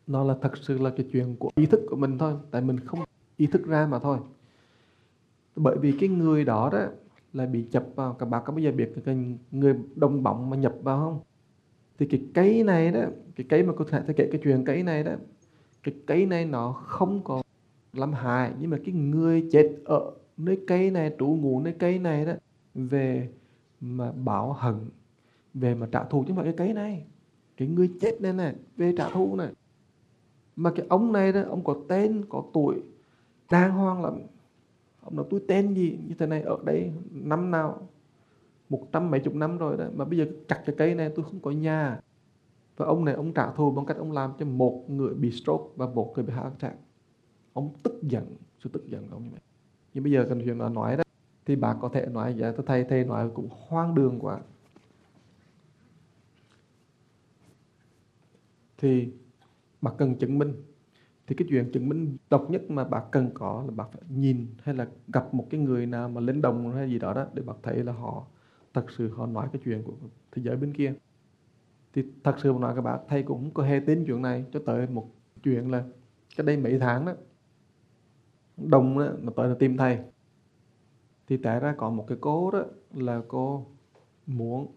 nó là thật sự là cái chuyện của ý thức của mình thôi, tại mình không ý thức ra mà thôi. Bởi vì cái người đó đó là bị chập vào, các bạn có bao giờ biết cái người đồng bóng mà nhập vào không? Thì cái cây này đó, cái cây mà có thể kể cái chuyện cây này đó, cái cây này nó không có làm hại, nhưng mà cái người chết ở nơi cây này, trú ngụ nơi cây này đó, về mà báo hận, về mà trả thù, chứ không phải cái cây này. Cái người chết này này về trả thù này. Mà cái ông này đó, ông có tên có tuổi đàng hoàng lắm. Ông nói tôi tên gì như thế này ở đây năm nào 100 mấy chục năm rồi đó, mà bây giờ chặt cái cây này tôi không có nhà. Và ông này ông trả thù bằng cách ông làm cho một người bị stroke và một người bị heart attack. Ông tức giận, sự tức giận của ông như vậy. Nhưng bây giờ cần chuyện nói đó, thì bà có thể nói vậy, tôi thầy nói cũng hoang đường quá. Thì bà cần chứng minh. Thì cái chuyện chứng minh độc nhất mà bà cần có là bà phải nhìn hay là gặp một cái người nào mà lên đồng hay gì đó đó, để bà thấy là họ thật sự họ nói cái chuyện của thế giới bên kia. Thì thật sự mà nói các bạn, thầy cũng không có hề tin chuyện này cho tới một chuyện là cái đây mấy tháng đó, đồng đó, nó tới là tìm thầy. Thì tại ra có một cái cô đó là cô muốn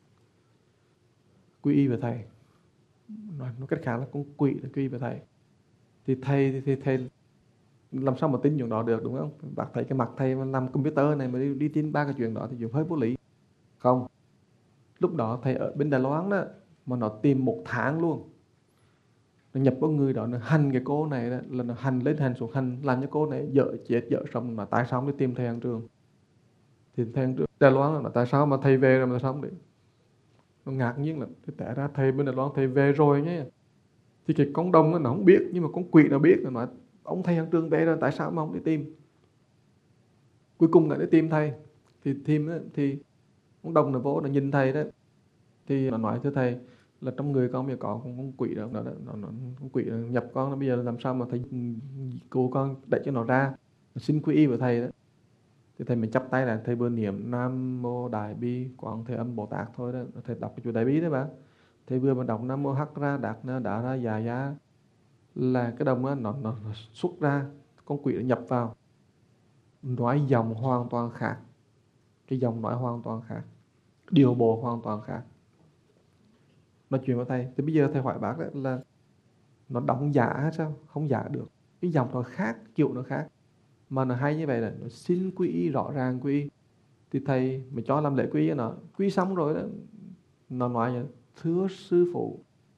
quy y về thầy, nói cách khác là con quỷ là quy y về thầy. Thì thầy làm sao mà tin chuyện đó được, đúng không? Bác thấy cái mặt thầy mà làm computer này mà đi tin ba cái chuyện đó thì chuyện hơi vô lý. Không, lúc đó thầy ở bên Đài Loan đó, mà nó tìm 1 tháng luôn. Nó nhập vào người đó, nó hành cái cô này đó, là nó hành lên hành xuống, hành làm cho cô này dở chết dở sống. Mà tại sao không đi tìm thầy Hàng Trường? Thì thầy Hàng Trường Đài Loan là tại sao mà thầy về rồi mà sao không đi? Nó ngạc nhiên lắm. Thì tại ra thầy bên Đài Loan thầy về rồi nhé. Thì cái con đồng nó không biết, nhưng mà con quỷ nó biết. Nó nói ông thầy Hàng Trường về rồi, tại sao mà không đi tìm? Cuối cùng lại đi tìm thầy. Thì tìm đó, thì con đồng nó vô, nó nhìn thầy đó. Thì nó nói thưa thầy là trong người con bây giờ có con quỷ đó, con quỷ đó nhập con đó, bây giờ làm sao mà thầy cô con đẩy cho nó ra, nó xin quy y với thầy đó. Thì thầy mình chắp tay là thầy vừa niệm Nam Mô Đại Bi Quán Thế Âm Bồ Tát thôi đó. Thầy đọc cái chùa Đại Bi đó bạn. Thầy vừa mà đọc Nam Mô Hắc Ra Đạt Na Đà Ra Già Giá là cái đồng đó, nó xuất ra, con quỷ nó nhập vào, nói dòng hoàn toàn khác, cái dòng nói hoàn toàn khác, điều bộ hoàn toàn khác, nói chuyện với thầy. Thì bây giờ thầy hỏi bác là nó đóng giả hay sao? Không giả được, cái dòng nó khác, kiểu nó khác, mà nó hay như vậy là nó xin quy y, rõ ràng quy y. Thì thầy mới cho làm lễ quy y, nó quy xong rồi đó, nó nói như thưa sư phụ,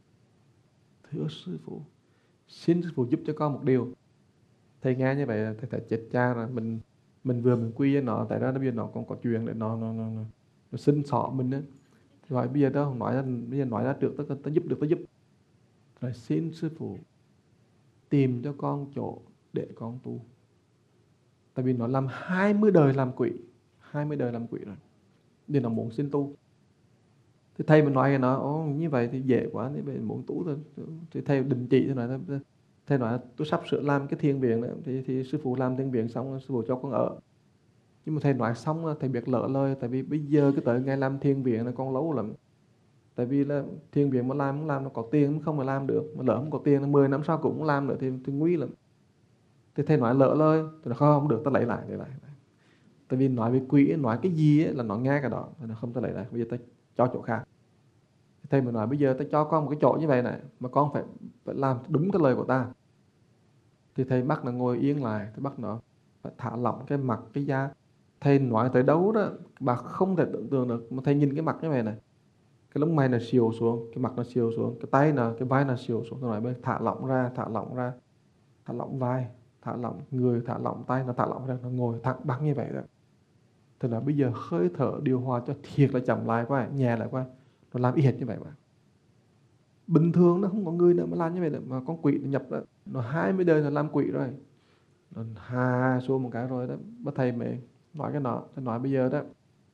thưa sư phụ, xin sư phụ giúp cho con một điều. Thầy nghe như vậy là thầy chết cha rồi. Mình vừa mình quy với nó, tại ra bây giờ nó còn có chuyện để nó xin xỏ mình á. Rồi bây giờ đó không nói ra, bây giờ nói ra trước, ta giúp được ta giúp. Rồi xin sư phụ tìm cho con chỗ để con tu. Tại vì nó làm 20 đời làm quỷ, 20 đời làm quỷ rồi, nên nó muốn xin tu. Thì thầy mình nói với nó, như vậy thì dễ quá, thì mình muốn tu thôi. Thì thầy định chỉ thế này, thầy nói tôi sắp sửa làm cái thiền viện nữa, thì sư phụ làm thiền viện xong sư phụ cho con ở. Nhưng mà thầy nói xong thầy biết lỡ lời, tại vì bây giờ cái tới ngày làm thiền viện là con lâu lắm. Tại vì là thiền viện mà làm nó có tiền không mà làm được, mà lỡ không có tiền là 10 năm sau cũng không làm nữa thì nguy lắm. Thì thầy nói lỡ lời, thì nó không được, ta lấy lại. Tại vì nói với quỷ, nói cái gì ấy, là nó nghe cái đó, thì nó không, ta lấy lại, bây giờ ta cho chỗ khác. Thầy mới nói bây giờ ta cho con một cái chỗ như vậy này, mà con phải làm đúng cái lời của ta. Thì thầy bắt nó ngồi yên lại, thầy bắt nó phải thả lỏng cái mặt, cái da. Thầy nói tới đâu đó bà không thể tưởng tượng được, mà thầy nhìn cái mặt như vậy này, cái lông mày nó xìu xuống, cái mặt nó xìu xuống, cái tay nó, cái vai nó xìu xuống. Tôi nói bên thả lỏng ra, thả lỏng vai, thả lỏng người, thả lỏng tay, nó thả lỏng ra, nó ngồi thẳng băng như vậy đó. Thì là bây giờ hơi thở điều hòa cho thiệt là chậm lại quá, nhẹ lại quá, nó làm y hệt như vậy mà. Bình thường nó không có người nữa mà làm như vậy nữa, mà con quỷ nó nhập đó, nó 20 đời nó làm quỷ rồi, nó hà xuống một cái rồi đó. Bác thầy mới nói cái nọ, thầy nói bây giờ đó,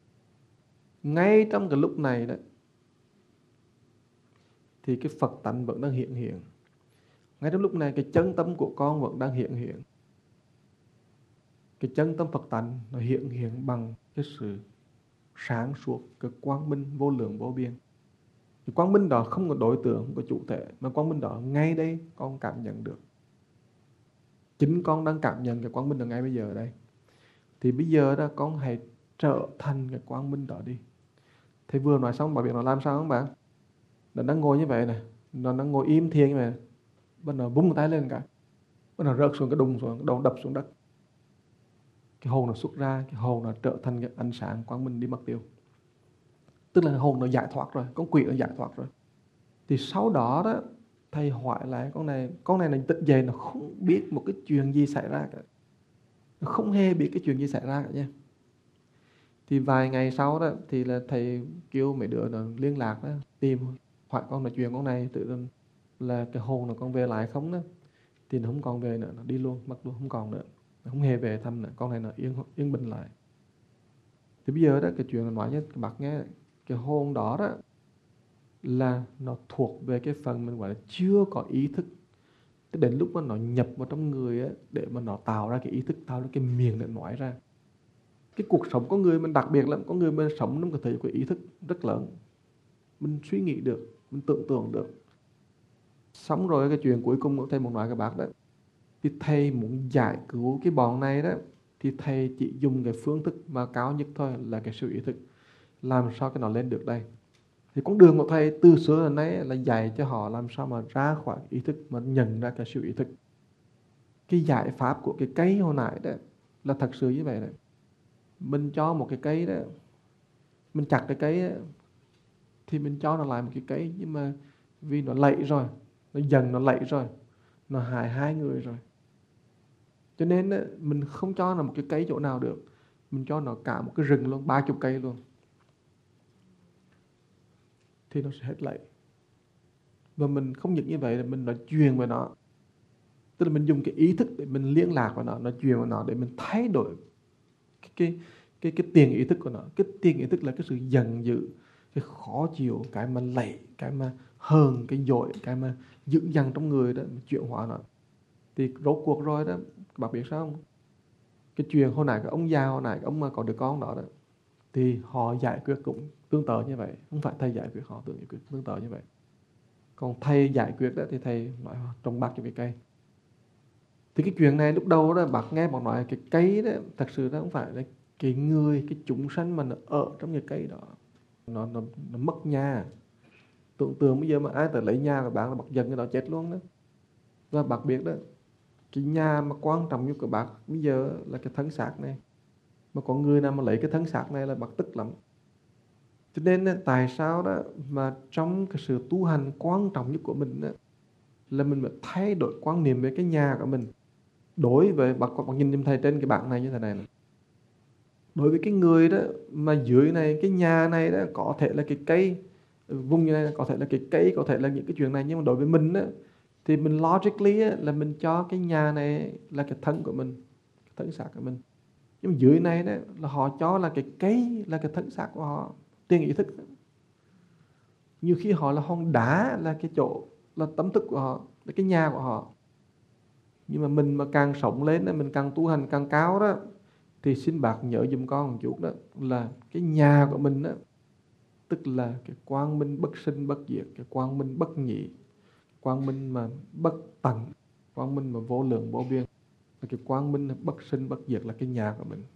ngay trong cái lúc này đó, thì cái Phật tánh vẫn đang hiện. Ngay trong lúc này cái chân tâm của con vẫn đang hiện. Cái chân tâm Phật tánh nó hiện bằng cái sự sáng suốt, cái quang minh vô lượng vô biên. Cái quang minh đó không có đối tượng, không có chủ thể, mà quang minh đó ngay đây con cảm nhận được. Chính con đang cảm nhận cái quang minh đó ngay bây giờ đây. Thì bây giờ đó con hãy trở thành cái quang minh đó đi. Thầy vừa nói xong, bạn biết nó làm sao không bạn? Nó đang ngồi như vậy này, nó đang ngồi im thiền như vậy, bắt đầu vung tay lên cả, bắt đầu rớt xuống cái đùng xuống, đầu đập xuống đất. Cái hồn nó xuất ra, cái hồn nó trở thành cái ánh sáng quang minh đi mất tiêu. Tức là cái hồn nó giải thoát rồi, con quỷ nó giải thoát rồi. Thì sau đó đó, thầy hỏi lại con này nó tỉnh dậy, nó không biết một cái chuyện gì xảy ra cả. Nó không hề biết cái chuyện gì xảy ra cả nha. Thì vài ngày sau đó thì là thầy kêu mấy đứa nó liên lạc đó, tìm hỏi con nói chuyện con này tự là cái hồn nó còn về lại không đó. Thì nó không còn về nữa, nó đi luôn, mất luôn, không còn nữa, nó không hề về thăm nữa. Con này nó yên bình lại. Thì bây giờ đó cái chuyện là nói với các bạn nghe, cái hồn đó đó là nó thuộc về cái phần mình gọi là chưa có ý thức. Thế đến lúc mà nó nhập vào trong người á, để mà nó tạo ra cái ý thức, tạo ra cái miệng để nói ra. Cái cuộc sống con người mình đặc biệt lắm, con người mình sống trong cái thời của ý thức rất lớn. Mình suy nghĩ được, mình tưởng tượng được. Xong rồi cái chuyện cuối cùng của thầy muốn nói các bác đó, thì thầy muốn giải cứu cái bọn này đó, thì thầy chỉ dùng cái phương thức mà cao nhất thôi là cái sự ý thức. Làm sao cái nó lên được đây? Thì con đường của thầy từ xưa đến nay là dạy cho họ làm sao mà ra khỏi ý thức, mà nhận ra cái sự ý thức. Cái giải pháp của cái cây hồi nãy đó là thật sự như vậy đấy. Mình cho một cái cây đó, mình chặt cái cây đó, thì mình cho nó lại một cái cây, nhưng mà vì nó lạy rồi, nó dần nó lạy rồi, nó hại hai người rồi, cho nên mình không cho nó một cái cây chỗ nào được, mình cho nó cả một cái rừng luôn, 30 cây luôn, thì nó sẽ hết lạy. Và mình không những như vậy là mình nói chuyện với nó, tức là mình dùng cái ý thức để mình liên lạc với nó, nói chuyện với nó để mình thay đổi cái tiền ý thức của nó. Cái tiền ý thức là cái sự giận dữ, cái khó chịu, cái mà lạy, cái mà hờn, cái dội, cái mà dữ dằn trong người đó, chuyển hóa nó. Thì rốt cuộc rồi đó, các bạn biết sao không? Cái chuyện hồi nãy cái ông già, hồi nãy cái ông mà có đứa con đó đó, thì họ giải quyết cũng tương tự như vậy. Không phải thầy giải quyết, họ tương tự như vậy. Còn thầy giải quyết đó thì thầy nói trồng bạc cho cái cây. Thì cái chuyện này lúc đầu đó bác nghe bác nói cái cây đó, thật sự đó không phải là cái người, cái chúng sanh mà nó ở trong cái cây đó, nó mất nhà. Tưởng tượng bây giờ mà ai tới lấy nhà của bác là bác giận cái đó chết luôn đó. Và bác biết đó, cái nhà mà quan trọng nhất của bác bây giờ là cái thân xác này. Mà có người nào mà lấy cái thân xác này là bác tức lắm. Cho nên tại sao đó mà trong cái sự tu hành quan trọng nhất của mình đó, là mình phải thay đổi quan niệm về cái nhà của mình. Đối với bác nhìn giùm thầy trên cái bảng này như thế này, đối với cái người đó mà dưới này, cái nhà này đó có thể là cái cây, vùng như này có thể là cái cây, có thể là những cái chuyện này, nhưng mà đối với mình đó, thì mình logically á, là mình cho cái nhà này là cái thân của mình, cái thân xác của mình. Nhưng mà dưới này đó là họ cho là cái cây là cái thân xác của họ, tiền ý thức đó. Nhiều khi họ là hòn đá, là cái chỗ, là tâm thức của họ, là cái nhà của họ. Nhưng mà mình mà càng sống lên, mình càng tu hành càng cao đó, thì xin bác nhớ giùm con một chút đó, là cái nhà của mình đó, tức là cái quang minh bất sinh bất diệt, cái quang minh bất nhị, quang minh mà bất tận, quang minh mà vô lượng vô biên, là cái quang minh bất sinh bất diệt là cái nhà của mình.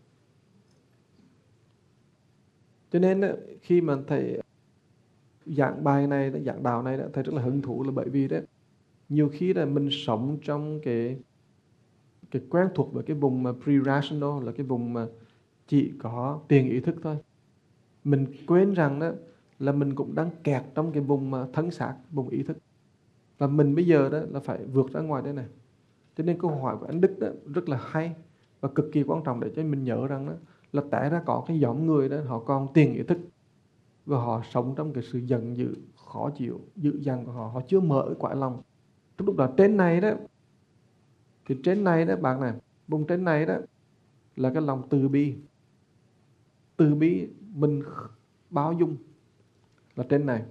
Cho nên đó, khi mà thầy giảng bài này, giảng đạo này đó, thầy rất là hứng thú, là bởi vì đó nhiều khi là mình sống trong cái quen thuộc với cái vùng mà pre-rational, là cái vùng mà chỉ có tiền ý thức thôi. Mình quên rằng đó là mình cũng đang kẹt trong cái vùng mà thân xác, vùng ý thức. Và mình bây giờ đó là phải vượt ra ngoài đây này. Cho nên câu hỏi của anh Đức đó rất là hay và cực kỳ quan trọng để cho mình nhớ rằng đó là tại ra có cái nhóm người đó họ còn tiền ý thức và họ sống trong cái sự giận dữ, khó chịu, dữ dằn của họ, họ chưa mở cái quả lòng. Lúc đó trên này đó, thì trên này đó bạn này, vùng trên này đó là cái lòng từ bi. Từ bi mình bao dung là trên này.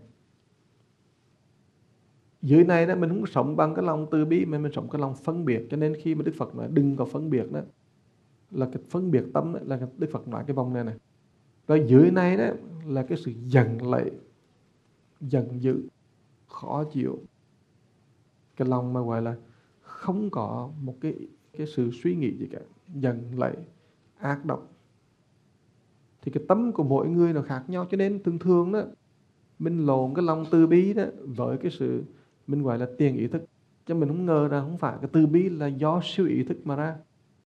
Dưới này đó mình không sống bằng cái lòng từ bi mà mình sống cái lòng phân biệt. Cho nên khi mà Đức Phật nói đừng có phân biệt đó, là cái phân biệt tâm đó, là Đức Phật nói cái vòng này này. Rồi dưới này đó là cái sự giận lệ, giận dữ, khó chịu, cái lòng mà gọi là không có một cái sự suy nghĩ gì cả, giận lẫy, ác độc. Thì cái tâm của mỗi người nó khác nhau, cho nên thường thường đó mình lộn cái lòng từ bi đó với cái sự mình gọi là tiền ý thức, cho mình không ngờ rằng không phải cái từ bi là do siêu ý thức mà ra.